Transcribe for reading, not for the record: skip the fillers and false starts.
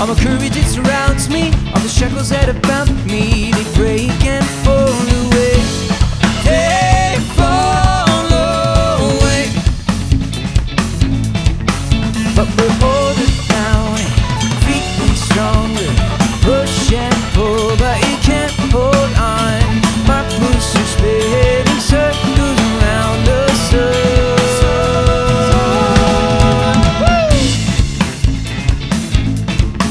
All my courage, it surrounds me. All the shackles that have bound me, they break and fall away. Yeah.